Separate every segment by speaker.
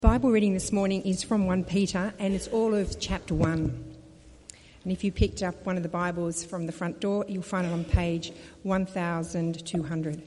Speaker 1: Bible reading this morning is from 1 Peter, and it's all of chapter 1. And if you picked up one of the Bibles from the front door, you'll find it on page 1200.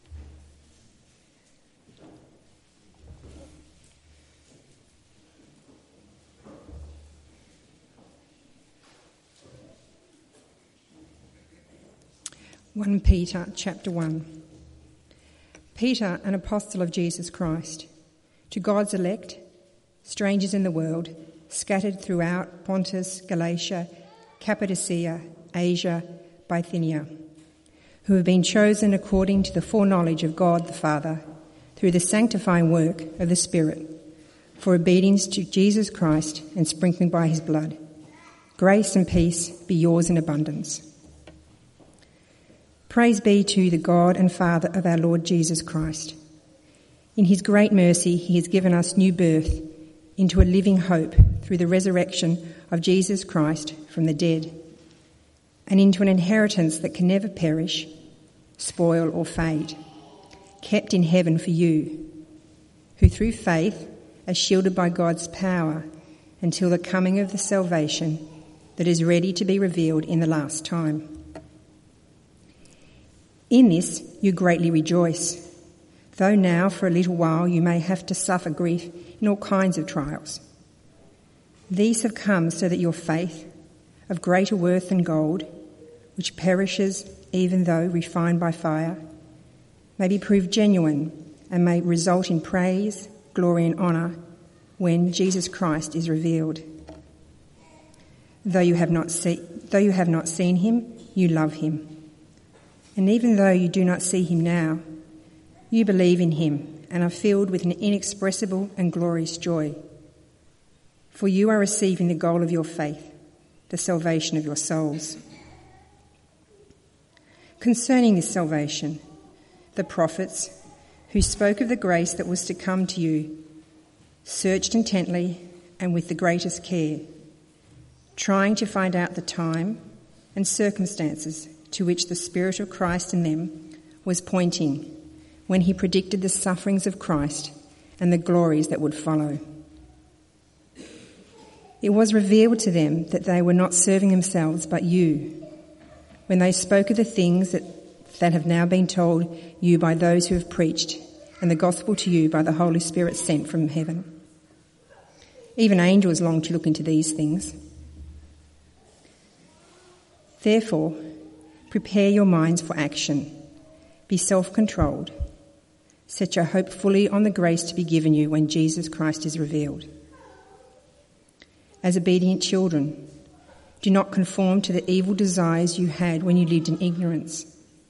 Speaker 1: (1 Peter chapter 1). Peter, an apostle of Jesus Christ, to God's elect, strangers in the world, scattered throughout Pontus, Galatia, Cappadocia, Asia, Bithynia, who have been chosen according to the foreknowledge of God the Father, through the sanctifying work of the Spirit, for obedience to Jesus Christ and sprinkling by his blood. Grace and peace be yours in abundance. Praise be to the God and Father of our Lord Jesus Christ. In his great mercy, he has given us new birth into a living hope through the resurrection of Jesus Christ from the dead, and into an inheritance that can never perish, spoil or fade, kept in heaven for you, who through faith are shielded by God's power until the coming of the salvation that is ready to be revealed in the last time. In this you greatly rejoice, though now for a little while you may have to suffer grief in all kinds of trials. These have come so that your faith, of greater worth than gold, which perishes even though refined by fire, may be proved genuine and may result in praise, glory and honour when Jesus Christ is revealed. Though you have not seen him, you love him. And even though you do not see him now, you believe in him and are filled with an inexpressible and glorious joy. For you are receiving the goal of your faith, the salvation of your souls. Concerning this salvation, the prophets, who spoke of the grace that was to come to you, searched intently and with the greatest care, trying to find out the time and circumstances to which the Spirit of Christ in them was pointing when he predicted the sufferings of Christ and the glories that would follow. It was revealed to them that they were not serving themselves but you, when they spoke of the things that have now been told you by those who have preached, and the gospel to you by the Holy Spirit sent from heaven. Even angels long to look into these things. Therefore, prepare your minds for action. Be self-controlled. Set your hope fully on the grace to be given you when Jesus Christ is revealed. As obedient children, do not conform to the evil desires you had when you lived in ignorance.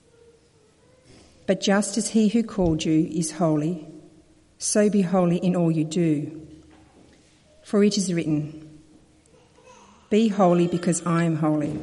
Speaker 1: But just as he who called you is holy, so be holy in all you do. For it is written, "Be holy because I am holy."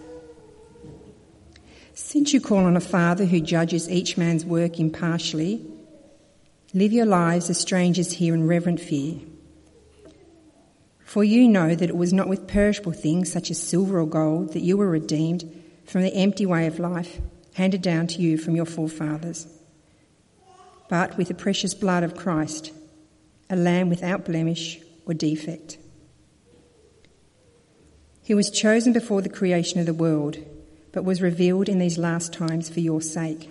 Speaker 1: Since you call on a Father who judges each man's work impartially, live your lives as strangers here in reverent fear. For you know that it was not with perishable things such as silver or gold that you were redeemed from the empty way of life handed down to you from your forefathers, but with the precious blood of Christ, a lamb without blemish or defect. He was chosen before the creation of the world, but was revealed in these last times for your sake.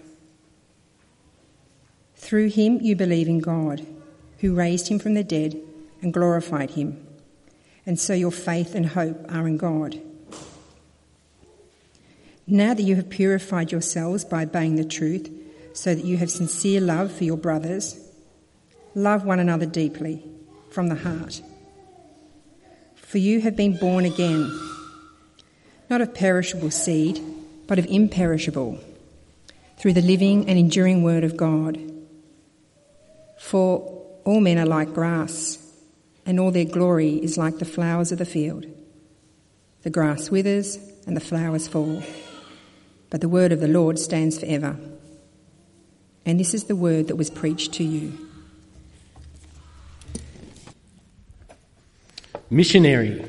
Speaker 1: Through him you believe in God, who raised him from the dead and glorified him, and so your faith and hope are in God. Now that you have purified yourselves by obeying the truth, so that you have sincere love for your brothers, love one another deeply, from the heart. For you have been born again, not of perishable seed, but of imperishable, through the living and enduring word of God. For all men are like grass, and all their glory is like the flowers of the field. The grass withers and the flowers fall, but the word of the Lord stands forever. And this is the word that was preached to you.
Speaker 2: Missionary.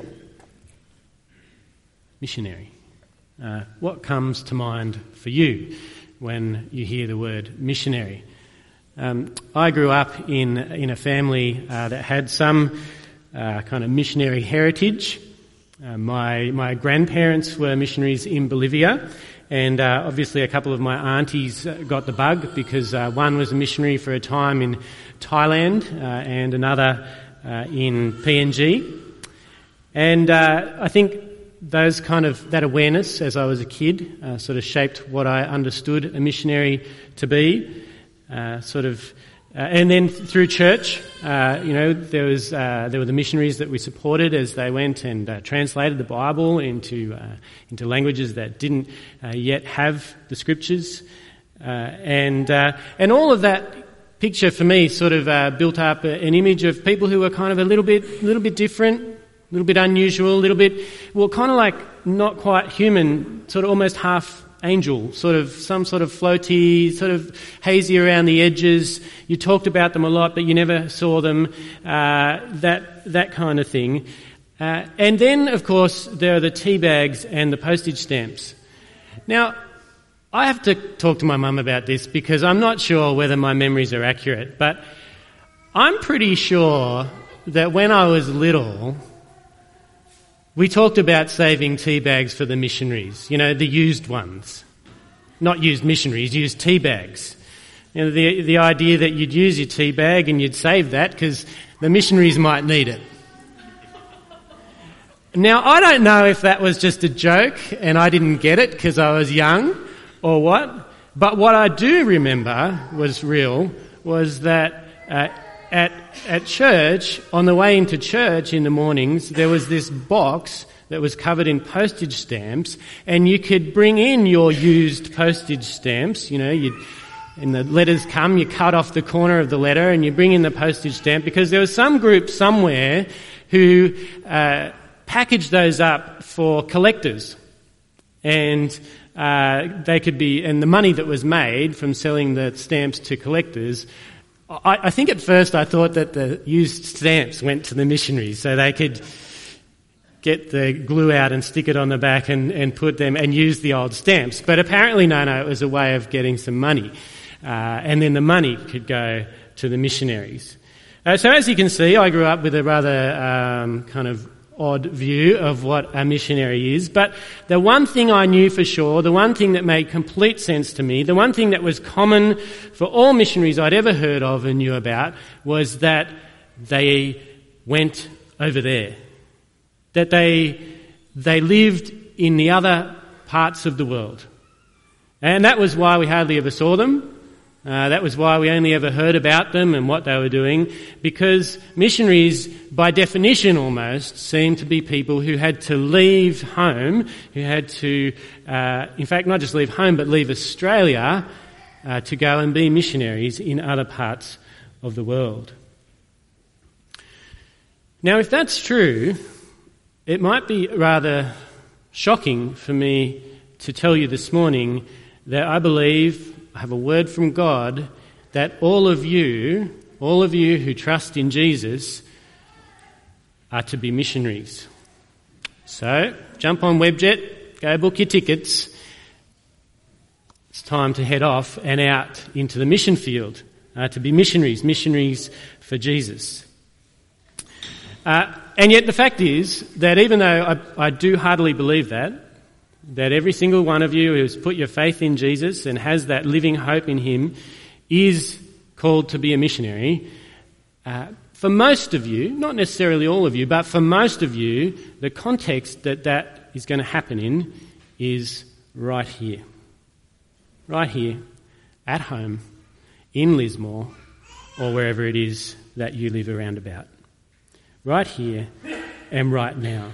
Speaker 2: What comes to mind for you when you hear the word missionary? I grew up in a family that had some kind of missionary heritage. My grandparents were missionaries in Bolivia, and obviously a couple of my aunties got the bug because one was a missionary for a time in Thailand and another in PNG. And I think that awareness as I was a kid sort of shaped what I understood a missionary to be. And then through church, there were the missionaries that we supported as they went and translated the Bible into languages that didn't yet have the scriptures, and all of that picture for me sort of built up an image of people who were kind of a little bit different, a little bit unusual, a little bit kind of like not quite human, sort of almost half angel, some sort of floaty, sort of hazy around the edges. You talked about them a lot, but you never saw them, that kind of thing. And then, of course, there are the tea bags and the postage stamps. Now, I have to talk to my mum about this because I'm not sure whether my memories are accurate, but I'm pretty sure that when I was little, we talked about saving tea bags for the missionaries, the used ones. Not used missionaries, used tea bags. The idea that you'd use your tea bag and you'd save that because the missionaries might need it. Now, I don't know if that was just a joke and I didn't get it because I was young or what, but what I do remember was real was that at church, on the way into church in the mornings, there was this box that was covered in postage stamps, and you could bring in your used postage stamps. And the letters come, you cut off the corner of the letter and you bring in the postage stamp, because there was some group somewhere who packaged those up for collectors. And they could be, and the money that was made from selling the stamps to collectors, I think at first I thought that the used stamps went to the missionaries so they could get the glue out and stick it on the back and put them and use the old stamps. But apparently, no, it was a way of getting some money. And then the money could go to the missionaries. So as you can see, I grew up with a rather kind of odd view of what a missionary is, but the one thing I knew for sure, the one thing that made complete sense to me, the one thing that was common for all missionaries I'd ever heard of and knew about, was that they went over there, that they lived in the other parts of the world. And that was why we hardly ever saw them. That was why we only ever heard about them and what they were doing, because missionaries, by definition almost, seem to be people who had to leave home, who had to, in fact, not just leave home, but leave Australia to go and be missionaries in other parts of the world. Now, if that's true, it might be rather shocking for me to tell you this morning that I believe, I have a word from God, that all of you who trust in Jesus are to be missionaries. So, jump on Webjet, go book your tickets. It's time to head off and out into the mission field, to be missionaries for Jesus. And yet the fact is that even though I do heartily believe that every single one of you who's put your faith in Jesus and has that living hope in him is called to be a missionary, for most of you, not necessarily all of you, but for most of you, the context that is going to happen in is right here. Right here, at home, in Lismore, or wherever it is that you live around about. Right here and right now.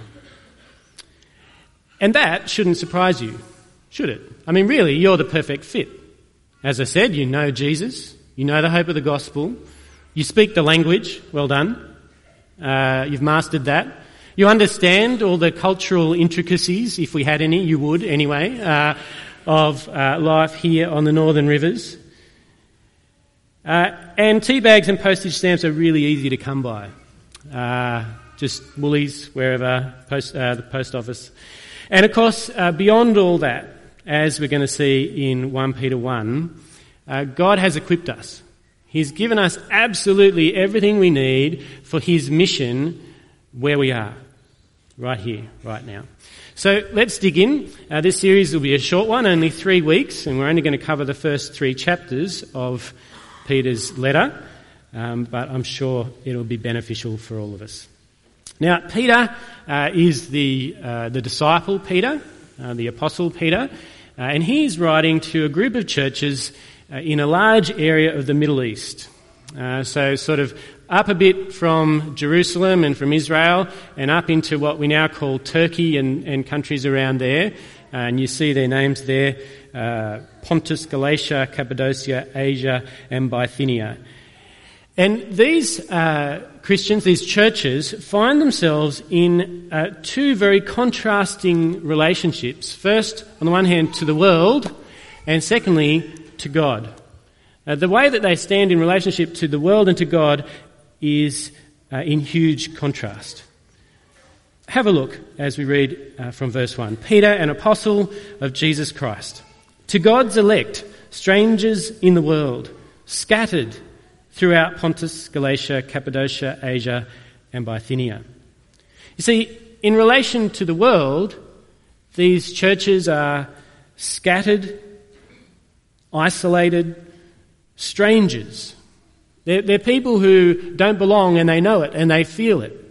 Speaker 2: And that shouldn't surprise you, should it? I mean, really, you're the perfect fit. As I said, you know Jesus, you know the hope of the gospel, you speak the language, well done, you've mastered that. You understand all the cultural intricacies, if we had any, you would anyway, of life here on the Northern Rivers. And tea bags and postage stamps are really easy to come by. Just Woolies, wherever, the post office. And of course, beyond all that, as we're going to see in 1 Peter 1, God has equipped us. He's given us absolutely everything we need for his mission where we are, right here, right now. So let's dig in. This series will be a short one, only 3 weeks, and we're only going to cover the first 3 chapters of Peter's letter, but I'm sure it'll be beneficial for all of us. Now, Peter is the disciple Peter, the apostle Peter, and he's writing to a group of churches in a large area of the Middle East. So sort of up a bit from Jerusalem and from Israel and up into what we now call Turkey and countries around there. And you see their names there, Pontus, Galatia, Cappadocia, Asia and Bithynia. And these Christians, these churches, find themselves in 2 very contrasting relationships. First, on the one hand, to the world, and secondly, to God. The way that they stand in relationship to the world and to God is in huge contrast. Have a look as we read from verse 1. Peter, an apostle of Jesus Christ, to God's elect, strangers in the world, scattered throughout Pontus, Galatia, Cappadocia, Asia and Bithynia. You see, in relation to the world, these churches are scattered, isolated, strangers. They're people who don't belong and they know it and they feel it.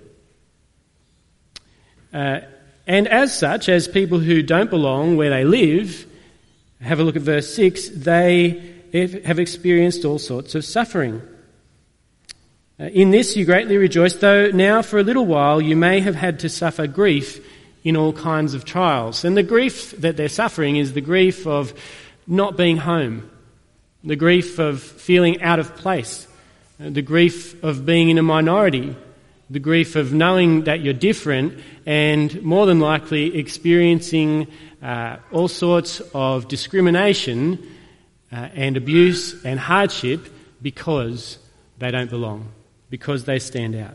Speaker 2: And as such, as people who don't belong where they live, have a look at verse 6, they have experienced all sorts of suffering. In this you greatly rejoice, though now for a little while you may have had to suffer grief in all kinds of trials. And the grief that they're suffering is the grief of not being home, the grief of feeling out of place, the grief of being in a minority, the grief of knowing that you're different and more than likely experiencing all sorts of discrimination and abuse and hardship because they don't belong, because they stand out.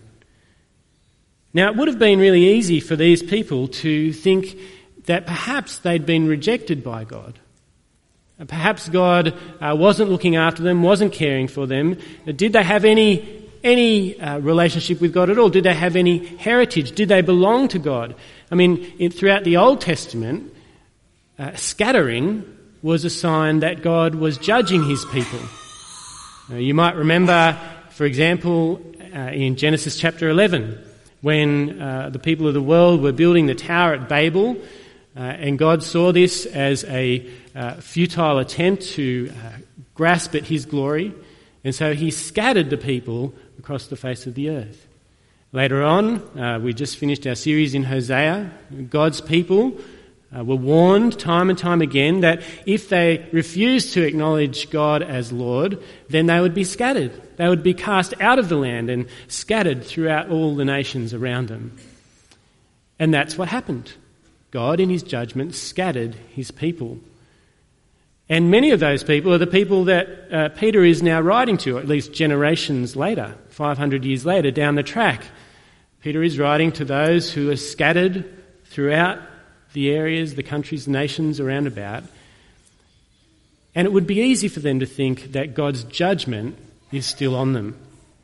Speaker 2: Now, it would have been really easy for these people to think that perhaps they'd been rejected by God. Perhaps God wasn't looking after them, wasn't caring for them. Did they have any relationship with God at all? Did they have any heritage? Did they belong to God? I mean, throughout the Old Testament, scattering was a sign that God was judging his people. You might remember, for example, in Genesis chapter 11, when the people of the world were building the tower at Babel, and God saw this as a futile attempt to grasp at his glory, and so he scattered the people across the face of the earth. Later on, we just finished our series in Hosea. God's people were warned time and time again that if they refused to acknowledge God as Lord, then they would be scattered. They would be cast out of the land and scattered throughout all the nations around them. And that's what happened. God, in his judgment, scattered his people. And many of those people are the people that Peter is now writing to, at least generations later, 500 years later, down the track. Peter is writing to those who are scattered throughout the areas, the countries, the nations around about. And it would be easy for them to think that God's judgment is still on them.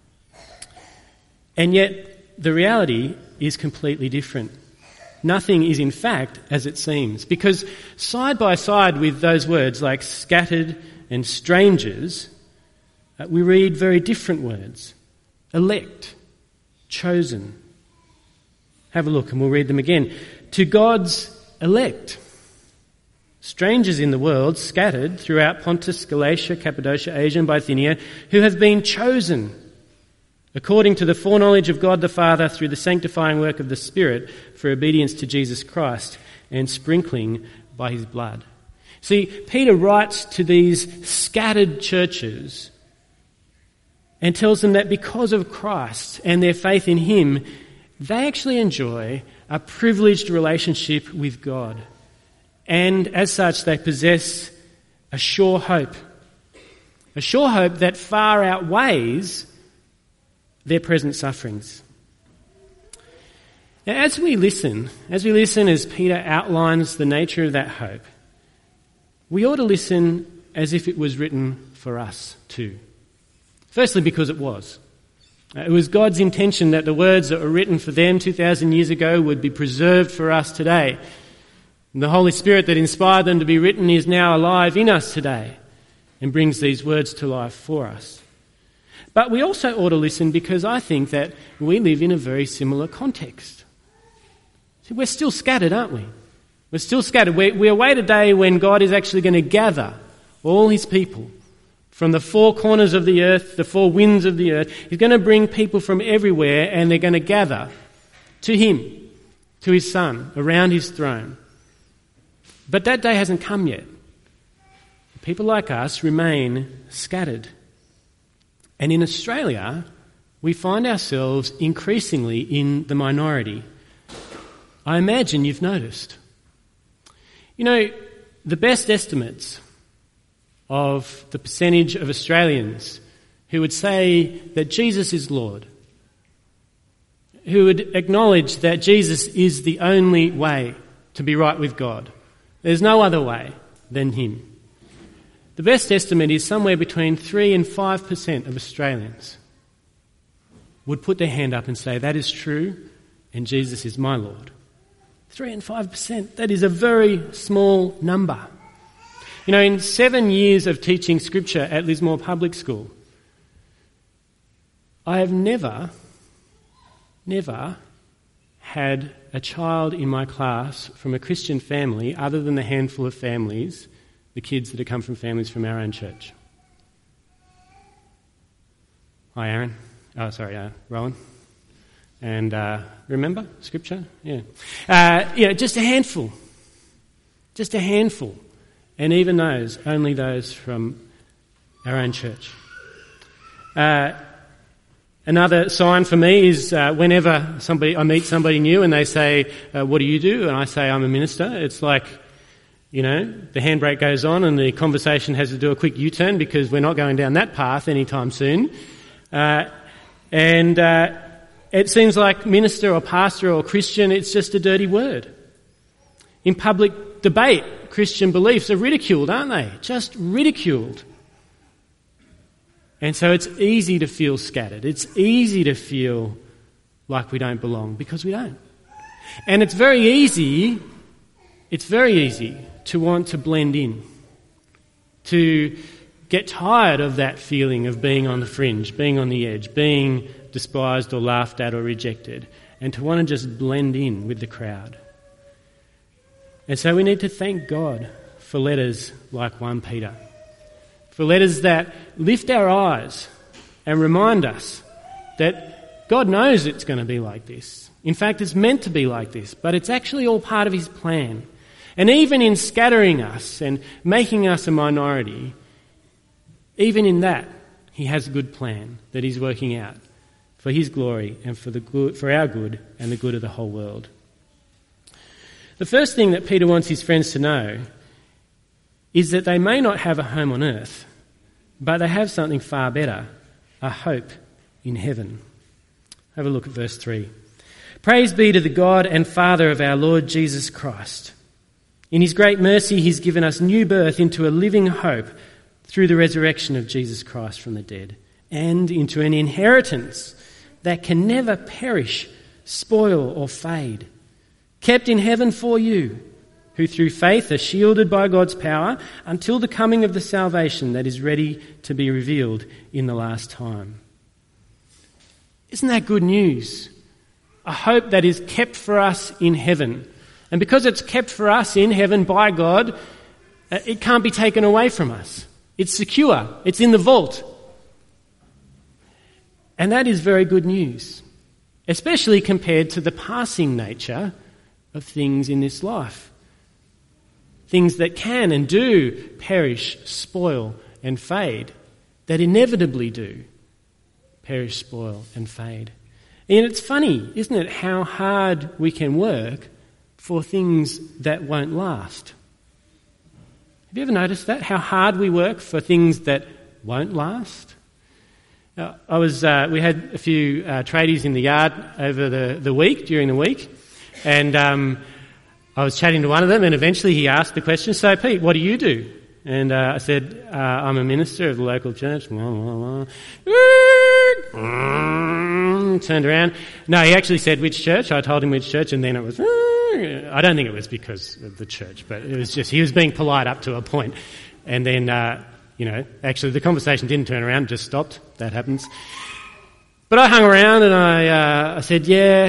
Speaker 2: And yet, the reality is completely different. Nothing is in fact as it seems, because side by side with those words like scattered and strangers, we read very different words. Elect, chosen. Have a look and we'll read them again. To God's elect, strangers in the world, scattered throughout Pontus, Galatia, Cappadocia, Asia and Bithynia, who have been chosen according to the foreknowledge of God the Father through the sanctifying work of the Spirit for obedience to Jesus Christ and sprinkling by his blood. See, Peter writes to these scattered churches and tells them that because of Christ and their faith in him, they actually enjoy a privileged relationship with God. And as such, they possess a sure hope that far outweighs their present sufferings. Now, as we listen as Peter outlines the nature of that hope, we ought to listen as if it was written for us too. Firstly, because it was. It was God's intention that the words that were written for them 2,000 years ago would be preserved for us today. And the Holy Spirit that inspired them to be written is now alive in us today and brings these words to life for us. But we also ought to listen because I think that we live in a very similar context. See, we're still scattered, aren't we? We're still scattered. We await a day when God is actually going to gather all his people from the four corners of the earth, the four winds of the earth. He's going to bring people from everywhere and they're going to gather to him, to his Son, around his throne. But that day hasn't come yet. People like us remain scattered. And in Australia, we find ourselves increasingly in the minority. I imagine you've noticed. You know, the best estimates of the percentage of Australians who would say that Jesus is Lord, who would acknowledge that Jesus is the only way to be right with God. There's no other way than him. The best estimate is somewhere between 3 and 5% of Australians would put their hand up and say, that is true, and Jesus is my Lord. 3 and 5%, that is a very small number. You know, in 7 years of teaching Scripture at Lismore Public School, I have never had a child in my class from a Christian family other than the handful of families, the kids that have come from families from our own church. Hi, Aaron. Oh, sorry, Rowan. And remember Scripture? Yeah. Just a handful. Just a handful. And even those, only those from our own church. Another sign for me is whenever I meet somebody new and they say, what do you do? And I say, I'm a minister. It's like, you know, the handbrake goes on and the conversation has to do a quick U-turn because we're not going down that path anytime soon. It seems like minister or pastor or Christian, it's just a dirty word. In public debate, Christian beliefs are ridiculed, aren't they? Just ridiculed. And so it's easy to feel scattered. It's easy to feel like we don't belong because we don't. And it's very easy to want to blend in, to get tired of that feeling of being on the fringe, being on the edge, being despised or laughed at or rejected, and to want to just blend in with the crowd. And so we need to thank God for letters like 1 Peter, for letters that lift our eyes and remind us that God knows it's going to be like this. In fact, it's meant to be like this, but it's actually all part of his plan. And even in scattering us and making us a minority, even in that, he has a good plan that he's working out for his glory and for our good and the good of the whole world. The first thing that Peter wants his friends to know is that they may not have a home on earth, but they have something far better, a hope in heaven. Have a look at verse 3. Praise be to the God and Father of our Lord Jesus Christ. In his great mercy, he's given us new birth into a living hope through the resurrection of Jesus Christ from the dead, and into an inheritance that can never perish, spoil or fade, kept in heaven for you, who through faith are shielded by God's power until the coming of the salvation that is ready to be revealed in the last time. Isn't that good news? A hope that is kept for us in heaven. And because it's kept for us in heaven by God, it can't be taken away from us. It's secure. It's in the vault. And that is very good news, especially compared to the passing nature of things in this life. Things that can and do perish, spoil and fade, that inevitably do perish, spoil and fade. And it's funny, isn't it, how hard we can work for things that won't last. Have you ever noticed that? How hard we work for things that won't last? We had a few tradies in the yard over during the week, and I was chatting to one of them, and eventually he asked the question, so Pete, what do you do? And I said, I'm a minister of the local church. Turned around. No, he actually said which church. I told him which church, and then it was... I don't think it was because of the church, but it was just he was being polite up to a point. And then, actually the conversation didn't turn around, just stopped. That happens. But I hung around and I said,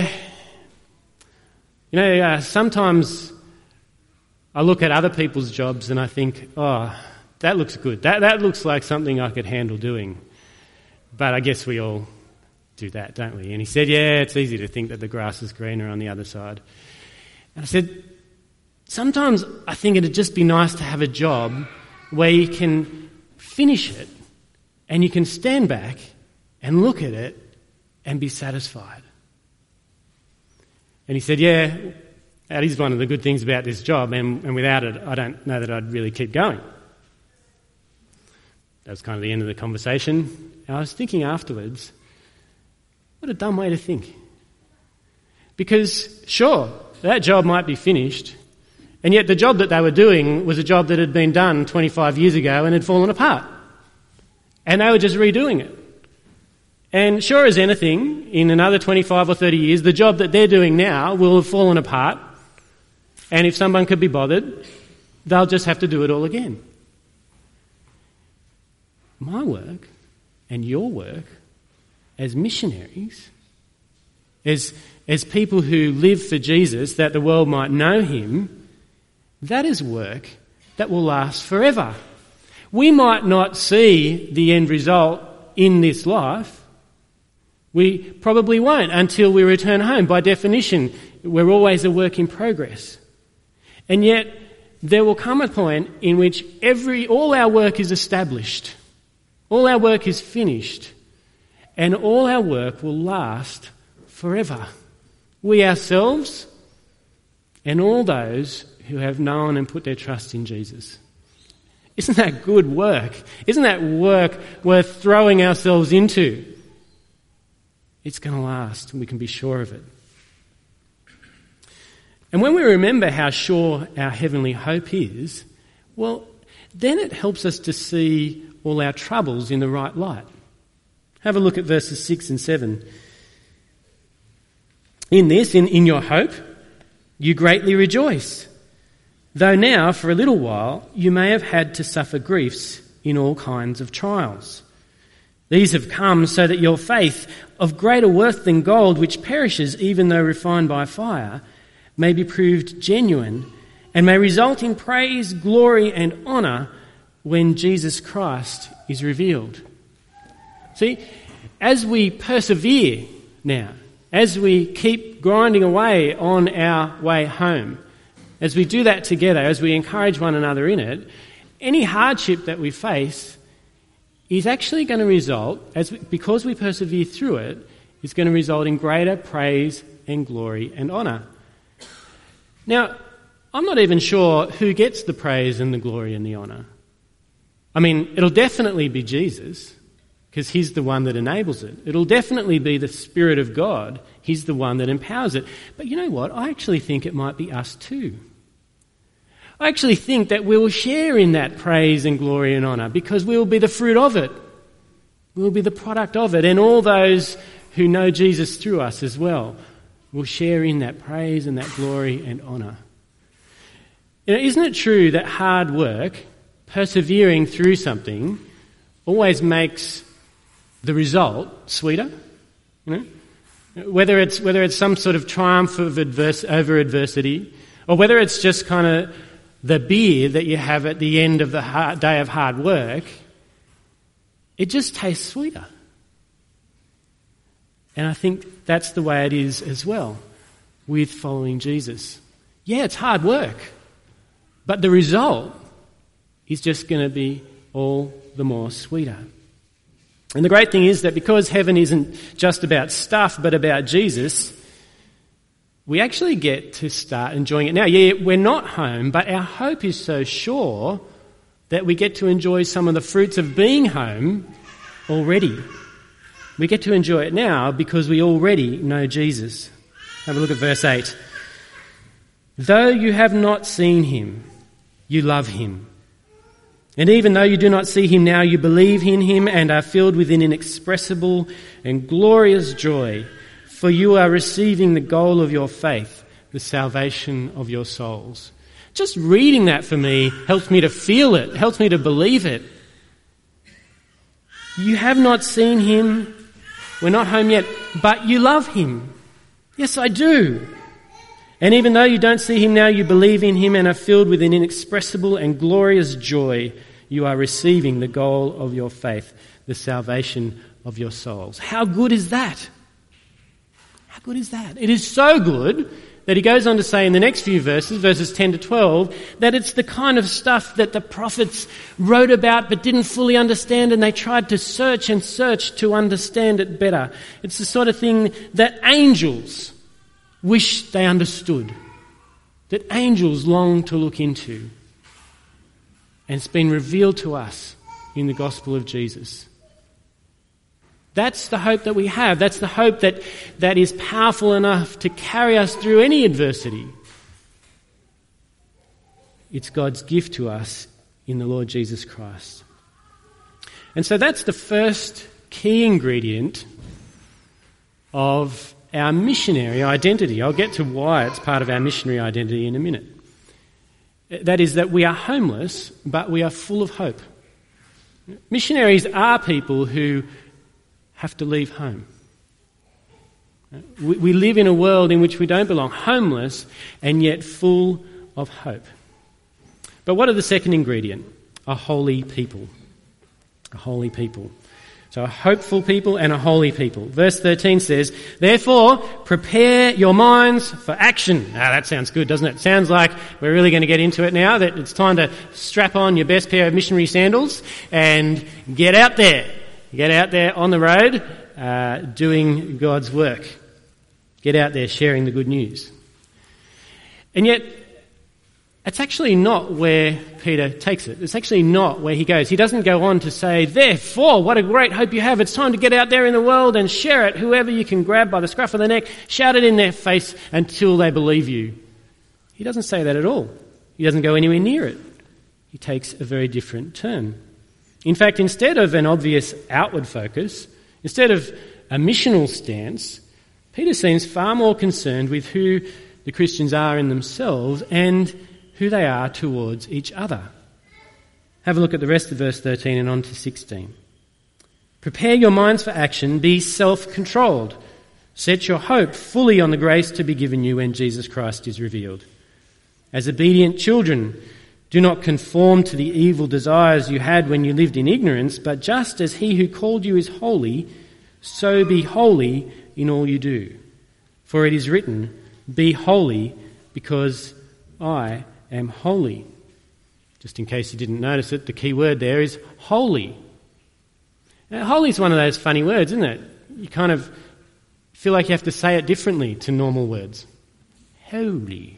Speaker 2: sometimes I look at other people's jobs and I think, oh, that looks good. That looks like something I could handle doing. But I guess we all do that, don't we? And he said, it's easy to think that the grass is greener on the other side. And I said, sometimes I think it'd just be nice to have a job where you can finish it and you can stand back and look at it and be satisfied. And he said, that is one of the good things about this job, and without it, I don't know that I'd really keep going. That was kind of the end of the conversation. And I was thinking afterwards, what a dumb way to think. Because, sure, that job might be finished, and yet the job that they were doing was a job that had been done 25 years ago and had fallen apart. And they were just redoing it. And sure as anything, in another 25 or 30 years, the job that they're doing now will have fallen apart. And if someone could be bothered, they'll just have to do it all again. My work and your work as missionaries, as people who live for Jesus, that the world might know him, that is work that will last forever. We might not see the end result in this life. We probably won't until we return home. By definition, we're always a work in progress. And yet, there will come a point in which all our work is established. All our work is finished. And all our work will last forever. We ourselves and all those who have known and put their trust in Jesus. Isn't that good work? Isn't that work worth throwing ourselves into? It's going to last, and we can be sure of it. And when we remember how sure our heavenly hope is, well, then it helps us to see all our troubles in the right light. Have a look at verses 6 and 7. In this, in your hope, you greatly rejoice, though now, for a little while, you may have had to suffer griefs in all kinds of trials. These have come so that your faith, of greater worth than gold, which perishes even though refined by fire, may be proved genuine and may result in praise, glory and honour when Jesus Christ is revealed. See, as we persevere now, as we keep grinding away on our way home, as we do that together, as we encourage one another in it, any hardship that we face is actually going to result, because we persevere through it, is going to result in greater praise and glory and honour. Now, I'm not even sure who gets the praise and the glory and the honour. I mean, it'll definitely be Jesus, because he's the one that enables it. It'll definitely be the Spirit of God. He's the one that empowers it. But you know what? I actually think it might be us too. I actually think that we'll share in that praise and glory and honour because we'll be the fruit of it. We'll be the product of it. And all those who know Jesus through us as well will share in that praise and that glory and honour. You know, isn't it true that hard work, persevering through something, always makes the result sweeter? You know? Whether it's some sort of triumph of over adversity, or whether it's just kind of the beer that you have at the end of the day of hard work, it just tastes sweeter. And I think that's the way it is as well with following Jesus. Yeah, it's hard work, but the result is just going to be all the more sweeter. And the great thing is that because heaven isn't just about stuff but about Jesus, we actually get to start enjoying it now. Yeah, we're not home, but our hope is so sure that we get to enjoy some of the fruits of being home already. We get to enjoy it now because we already know Jesus. Have a look at verse 8. Though you have not seen him, you love him. And even though you do not see him now, you believe in him and are filled with an inexpressible and glorious joy, for you are receiving the goal of your faith, the salvation of your souls. Just reading that for me helps me to feel it, helps me to believe it. You have not seen him, we're not home yet, but you love him. Yes, I do. And even though you don't see him now, you believe in him and are filled with an inexpressible and glorious joy. You are receiving the goal of your faith, the salvation of your souls. How good is that? How good is that? It is so good that he goes on to say in the next few verses, verses 10 to 12, that it's the kind of stuff that the prophets wrote about but didn't fully understand, and they tried to search and search to understand it better. It's the sort of thing that angels wish they understood, that angels long to look into. And it's been revealed to us in the gospel of Jesus. That's the hope that we have. That's the hope that is powerful enough to carry us through any adversity. It's God's gift to us in the Lord Jesus Christ. And so that's the first key ingredient of our missionary identity. I'll get to why it's part of our missionary identity in a minute. That is that we are homeless, but we are full of hope. Missionaries are people who have to leave home. We live in a world in which we don't belong, homeless and yet full of hope. But what are the second ingredient? A holy people. A holy people. So a hopeful people and a holy people. Verse 13 says, therefore, prepare your minds for action. Now that sounds good, doesn't it? Sounds like we're really going to get into it now, that it's time to strap on your best pair of missionary sandals and get out there. Get out there on the road doing God's work. Get out there sharing the good news. And yet, it's actually not where Peter takes it. It's actually not where he goes. He doesn't go on to say, therefore, what a great hope you have. It's time to get out there in the world and share it. Whoever you can grab by the scruff of the neck, shout it in their face until they believe you. He doesn't say that at all. He doesn't go anywhere near it. He takes a very different turn. In fact, instead of an obvious outward focus, instead of a missional stance, Peter seems far more concerned with who the Christians are in themselves and who they are towards each other. Have a look at the rest of verse 13 and on to 16. Prepare your minds for action, be self-controlled. Set your hope fully on the grace to be given you when Jesus Christ is revealed. As obedient children, do not conform to the evil desires you had when you lived in ignorance, but just as he who called you is holy, so be holy in all you do. For it is written, be holy because I am holy. Just in case you didn't notice it, the key word there is holy. Now, holy is one of those funny words, isn't it? You kind of feel like you have to say it differently to normal words. Holy.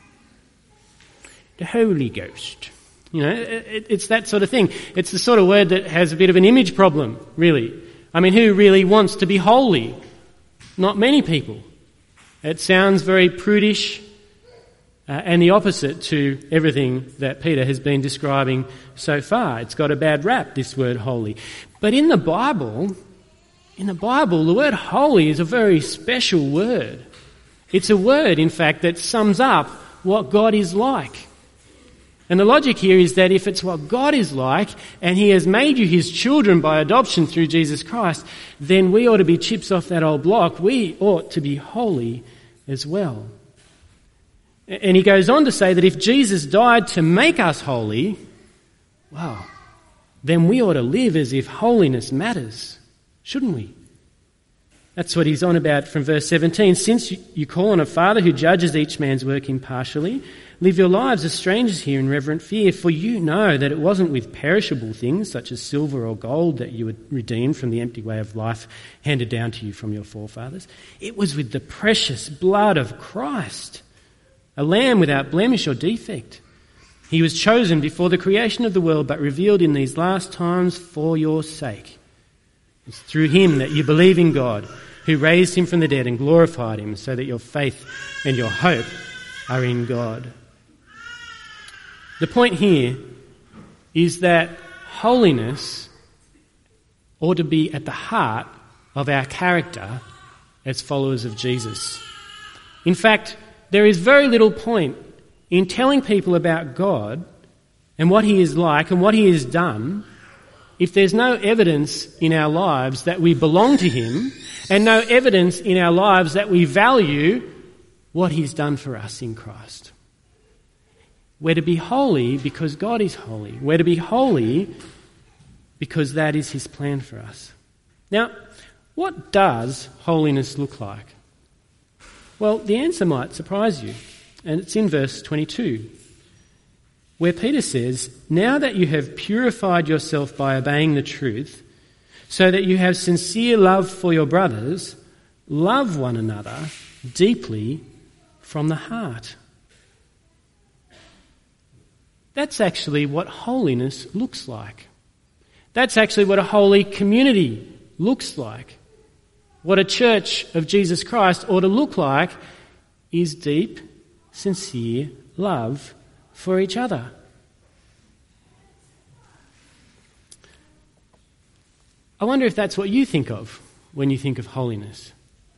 Speaker 2: The Holy Ghost. You know, it's that sort of thing. It's the sort of word that has a bit of an image problem, really. I mean, who really wants to be holy? Not many people. It sounds very prudish and the opposite to everything that Peter has been describing so far. It's got a bad rap, this word holy. But in the Bible, the word holy is a very special word. It's a word, in fact, that sums up what God is like. And the logic here is that if it's what God is like, and he has made you his children by adoption through Jesus Christ, then we ought to be chips off that old block. We ought to be holy as well. And he goes on to say that if Jesus died to make us holy, well, then we ought to live as if holiness matters, shouldn't we? That's what he's on about from verse 17. Since you call on a Father who judges each man's work impartially, live your lives as strangers here in reverent fear, for you know that it wasn't with perishable things such as silver or gold that you were redeemed from the empty way of life handed down to you from your forefathers. It was with the precious blood of Christ, a lamb without blemish or defect. He was chosen before the creation of the world, but revealed in these last times for your sake. It's through him that you believe in God, who raised him from the dead and glorified him, so that your faith and your hope are in God. The point here is that holiness ought to be at the heart of our character as followers of Jesus. In fact, there is very little point in telling people about God and what he is like and what he has done if there's no evidence in our lives that we belong to him and no evidence in our lives that we value what he's done for us in Christ. We're to be holy because God is holy. We're to be holy because that is his plan for us. Now, what does holiness look like? Well, the answer might surprise you, and it's in verse 22, where Peter says, "Now that you have purified yourself by obeying the truth, so that you have sincere love for your brothers, love one another deeply from the heart." That's actually what holiness looks like. That's actually what a holy community looks like. What a church of Jesus Christ ought to look like is deep, sincere love for each other. I wonder if that's what you think of when you think of holiness.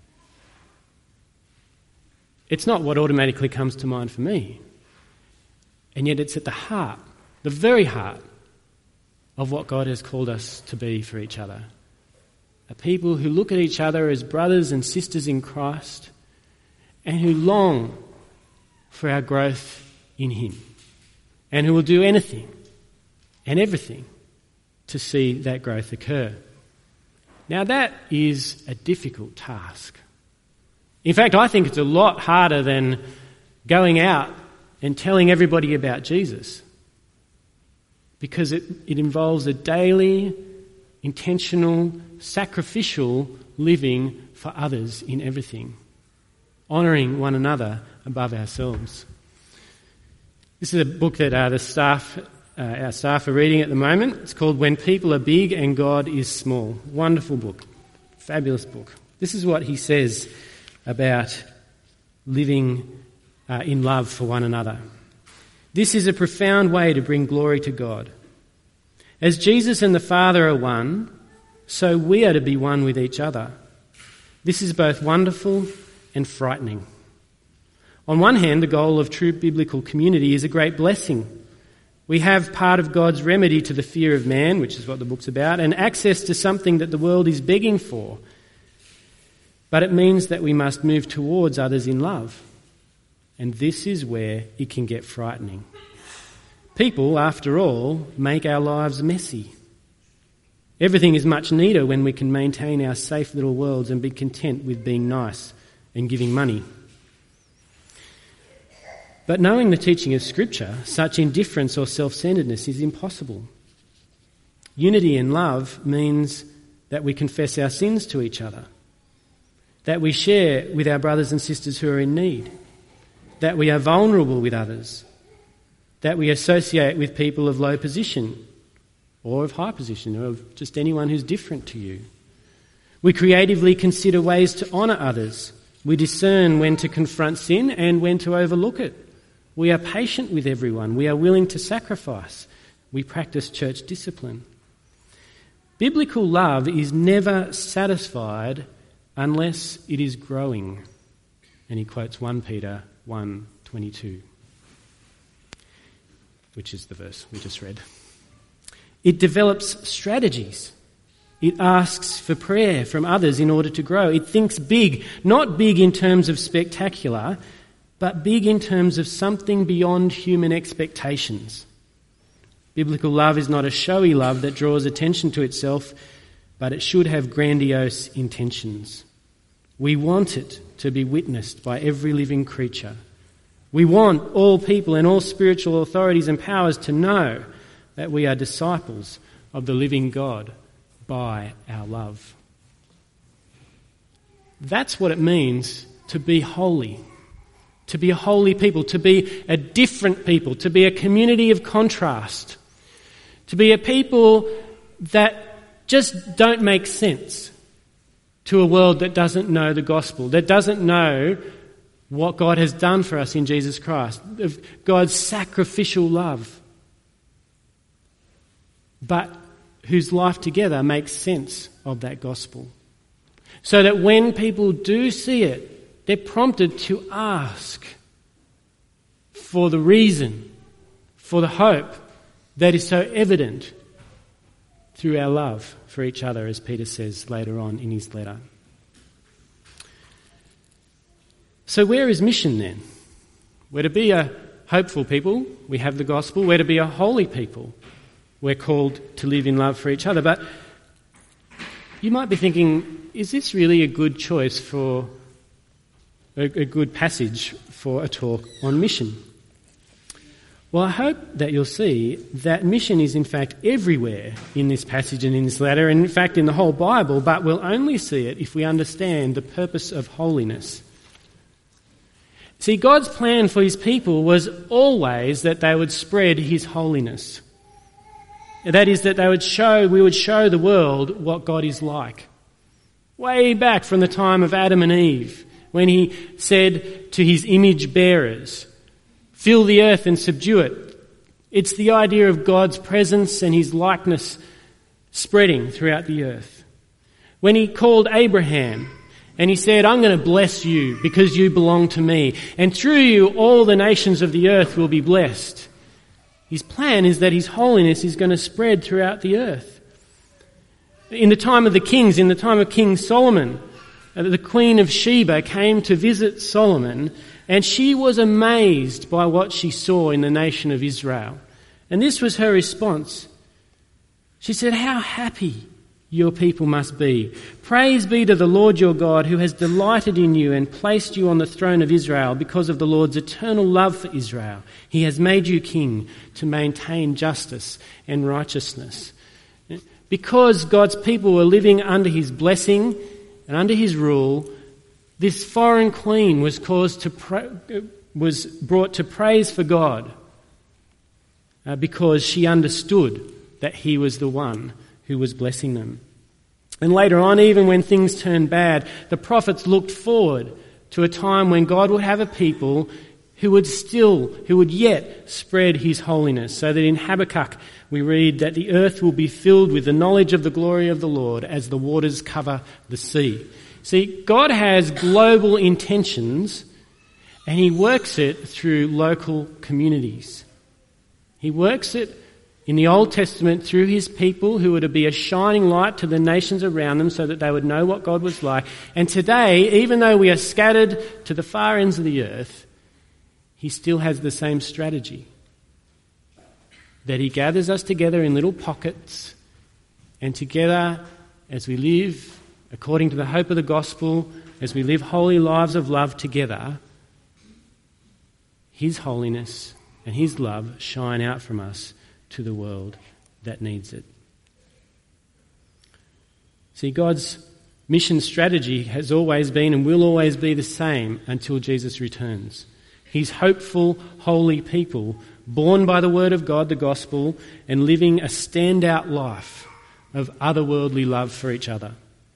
Speaker 2: It's not what automatically comes to mind for me. And yet it's at the heart, the very heart, of what God has called us to be for each other. A people who look at each other as brothers and sisters in Christ and who long for our growth in him and who will do anything and everything to see that growth occur. Now that is a difficult task. In fact, I think it's a lot harder than going out and telling everybody about Jesus, because it involves a daily, intentional, sacrificial living for others in everything, honouring one another above ourselves. This is a book that our staff are reading at the moment. It's called When People Are Big and God is Small. Wonderful book. Fabulous book. This is what he says about living in love for one another. This is a profound way to bring glory to God. As Jesus and the Father are one, so we are to be one with each other. This is both wonderful and frightening. On one hand, the goal of true biblical community is a great blessing. We have part of God's remedy to the fear of man, which is what the book's about, and access to something that the world is begging for. But it means that we must move towards others in love. And this is where it can get frightening. People, after all, make our lives messy. Everything is much neater when we can maintain our safe little worlds and be content with being nice and giving money. But knowing the teaching of Scripture, such indifference or self-centeredness is impossible. Unity in love means that we confess our sins to each other, that we share with our brothers and sisters who are in need, that we are vulnerable with others, that we associate with people of low position or of high position or of just anyone who's different to you. We creatively consider ways to honour others. We discern when to confront sin and when to overlook it. We are patient with everyone. We are willing to sacrifice. We practice church discipline. Biblical love is never satisfied unless it is growing. And he quotes 1 Peter 1:22, which is the verse we just read. It develops strategies. It asks for prayer from others in order to grow. It thinks big, not big in terms of spectacular, but big in terms of something beyond human expectations. Biblical love is not a showy love that draws attention to itself, but it should have grandiose intentions. We want it to be witnessed by every living creature. We want all people and all spiritual authorities and powers to know that we are disciples of the living God by our love. That's what it means to be holy, to be a holy people, to be a different people, to be a community of contrast, to be a people that just don't make sense to a world that doesn't know the gospel, that doesn't know what God has done for us in Jesus Christ, of God's sacrificial love. but whose life together makes sense of that gospel. So that when people do see it, they're prompted to ask for the reason, for the hope that is so evident through our love for each other, as Peter says later on in his letter. So where is mission then? We're to be a hopeful people, we have the gospel. We're to be a holy people, we're called to live in love for each other. But you might be thinking, is this really a good choice for a good passage for a talk on mission? Well, I hope that you'll see that mission is in fact everywhere in this passage and in this letter, and in fact in the whole Bible, but we'll only see it if we understand the purpose of holiness. See, God's plan for his people was always that they would spread his holiness. That is, that we would show the world what God is like. Way back from the time of Adam and Eve, when he said to his image bearers, "Fill the earth and subdue it." It's the idea of God's presence and his likeness spreading throughout the earth. When he called Abraham and he said, "I'm going to bless you because you belong to me, and through you all the nations of the earth will be blessed." His plan is that his holiness is going to spread throughout the earth. In the time of the kings, in the time of King Solomon, the Queen of Sheba came to visit Solomon, and she was amazed by what she saw in the nation of Israel. And this was her response. She said, "How happy your people must be. Praise be to the Lord your God, who has delighted in you and placed you on the throne of Israel because of the Lord's eternal love for Israel. He has made you king to maintain justice and righteousness." Because God's people were living under his blessing and under his rule, this foreign queen was brought to praise for God because she understood that he was the one who was blessing them. And later on, even when things turned bad, the prophets looked forward to a time when God would have a people who would yet spread his holiness. So that in Habakkuk we read that the earth will be filled with the knowledge of the glory of the Lord as the waters cover the sea. See, God has global intentions, and he works it through local communities. He works it in the Old Testament through his people who were to be a shining light to the nations around them so that they would know what God was like. And today, even though we are scattered to the far ends of the earth, he still has the same strategy. That he gathers us together in little pockets, and together as we live according to the hope of the gospel, as we live holy lives of love together, his holiness and his love shine out from us to the world that needs it. See, God's mission strategy has always been and will always be the same until Jesus returns. His hopeful, holy people, born by the word of God, the gospel, and living a standout life of otherworldly love for each other.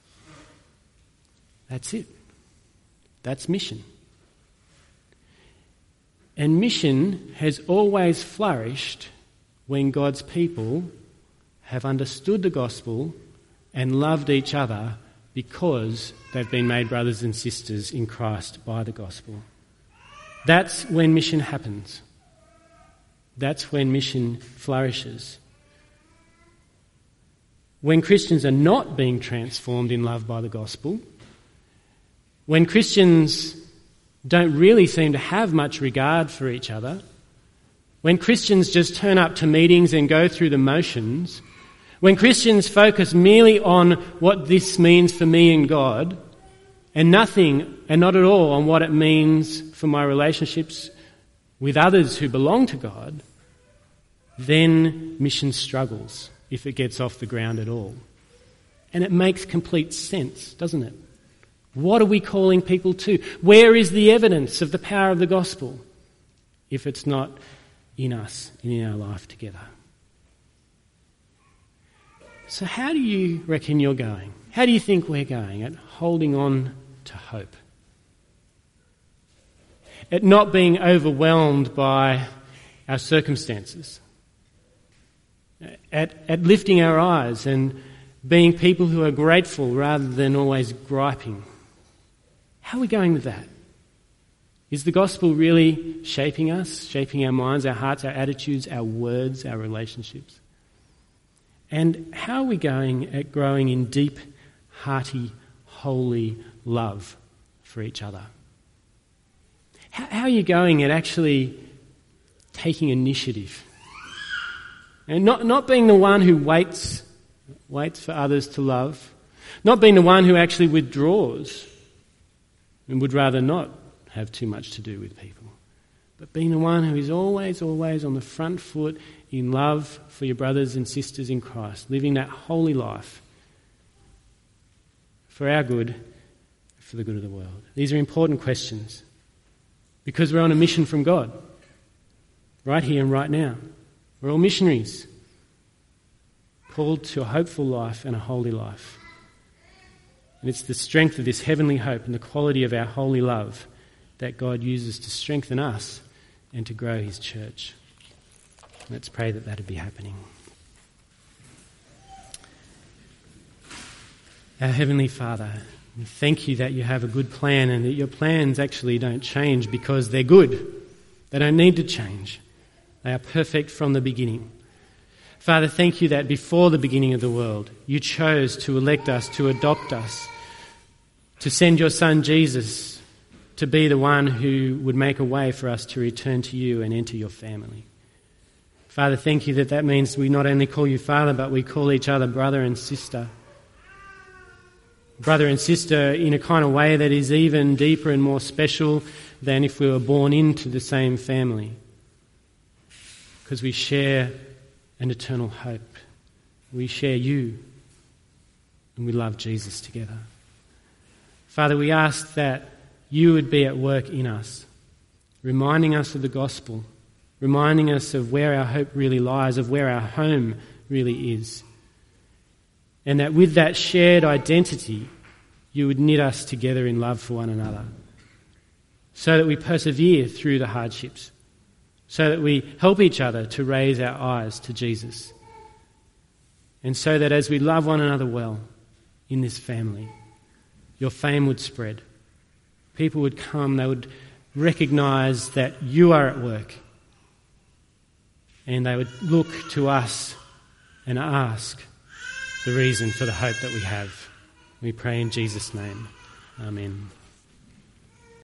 Speaker 2: That's it. That's mission. And mission has always flourished when God's people have understood the gospel and loved each other because they've been made brothers and sisters in Christ by the gospel. That's when mission happens. That's when mission flourishes. When Christians are not being transformed in love by the gospel, when Christians don't really seem to have much regard for each other, when Christians just turn up to meetings and go through the motions, when Christians focus merely on what this means for me and God, and nothing and not at all on what it means for my relationships with others who belong to God, then mission struggles if it gets off the ground at all. And it makes complete sense, doesn't it? What are we calling people to? Where is the evidence of the power of the gospel if it's not in us and in our life together? So how do you reckon you're going? How do you think we're going at holding on to hope? At not being overwhelmed by our circumstances? at lifting our eyes and being people who are grateful rather than always griping. How are we going with that? Is the gospel really shaping us, shaping our minds, our hearts, our attitudes, our words, our relationships? And how are we going at growing in deep, hearty, holy love for each other? How are you going at actually taking initiative? And not being the one who waits for others to love, not being the one who actually withdraws and would rather not have too much to do with people, but being the one who is always, always on the front foot in love for your brothers and sisters in Christ, living that holy life for our good, for the good of the world. These are important questions because we're on a mission from God, right here and right now. We're all missionaries, called to a hopeful life and a holy life. And it's the strength of this heavenly hope and the quality of our holy love that God uses to strengthen us and to grow his church. Let's pray that that'll be happening. Our Heavenly Father, we thank you that you have a good plan and that your plans actually don't change because they're good. They don't need to change. They are perfect from the beginning. Father, thank you that before the beginning of the world, you chose to elect us, to adopt us, to send your Son Jesus to be the one who would make a way for us to return to you and enter your family. Father, thank you that means we not only call you Father, but we call each other brother and sister. Brother and sister in a kind of way that is even deeper and more special than if we were born into the same family. Because we share an eternal hope. We share you and we love Jesus together. Father, we ask that you would be at work in us, reminding us of the gospel, reminding us of where our hope really lies, of where our home really is. And that with that shared identity, you would knit us together in love for one another, so that we persevere through the hardships, so that we help each other to raise our eyes to Jesus, and so that as we love one another well in this family, your fame would spread. People would come, they would recognise that you are at work, and they would look to us and ask the reason for the hope that we have. We pray in Jesus' name. Amen.